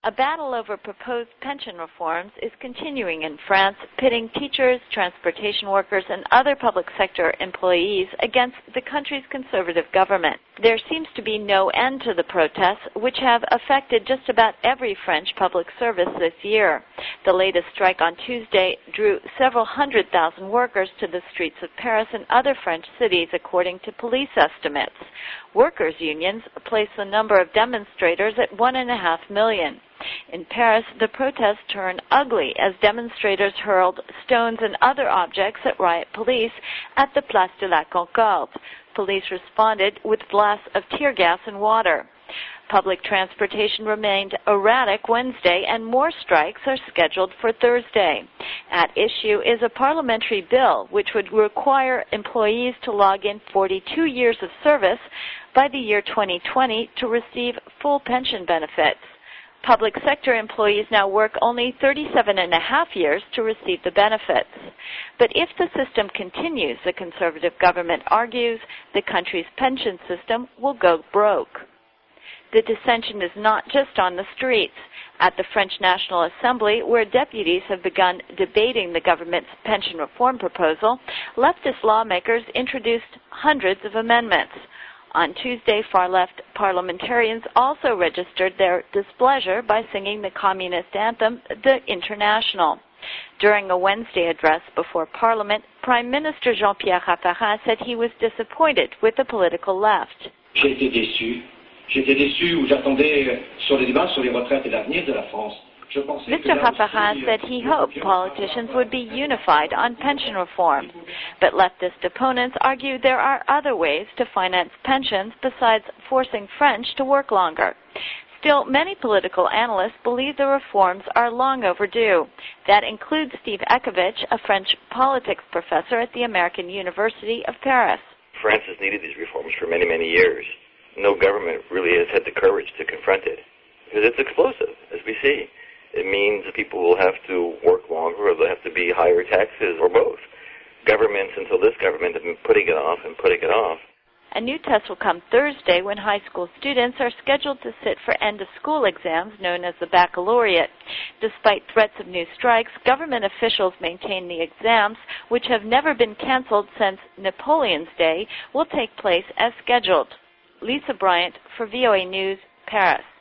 A battle over proposed pension reforms is continuing in France, pitting teachers, transportation workers, and other public sector employees against the country's conservative government. There seems to be no end to the protests, which have affected just about every French public service this year. The latest strike on Tuesday drew several 100,000 workers to the streets of Paris and other French cities, according to police estimates. Workers' unions place the number of demonstrators at 1.5 million. In Paris, the protests turned ugly as demonstrators hurled stones and other objects at riot police at the Place de la Concorde. Police responded with blasts of tear gas and water. Public transportation remained erratic Wednesday, and more strikes are scheduled for Thursday. At issue is a parliamentary bill which would require employees to log in 42 years of service by the year 2020 to receive full pension benefits. Public sector employees now work only 37.5 years to receive the benefits. But if the system continues, the conservative government argues, the country's pension system will go broke. The dissension is not just on the streets. At the French National Assembly, where deputies have begun debating the government's pension reform proposal, leftist lawmakers introduced hundreds of amendments. On Tuesday, far-left parliamentarians also registered their displeasure by singing the communist anthem, the International. During a Wednesday address before Parliament, Prime Minister Jean-Pierre Raffarin said he was disappointed with the political left. J'étais déçu où j'attendais sur les débats sur les retraites et l'avenir de la France. Mr. Raffarin said he hoped politicians would be unified on pension reform, but leftist opponents argue there are other ways to finance pensions besides forcing French to work longer. Still, many political analysts believe the reforms are long overdue. That includes Steve Ekovich, a French politics professor at the American University of Paris. France has needed these reforms for many, many years. No government really has had the courage to confront it, because it's explosive, as we see. It means that people will have to work longer, or they'll have to be higher taxes, or both. Governments, until this government, have been putting it off and putting it off. A new test will come Thursday when high school students are scheduled to sit for end-of-school exams known as the baccalaureate. Despite threats of new strikes, government officials maintain the exams, which have never been canceled since Napoleon's Day, will take place as scheduled. Lisa Bryant for VOA News, Paris.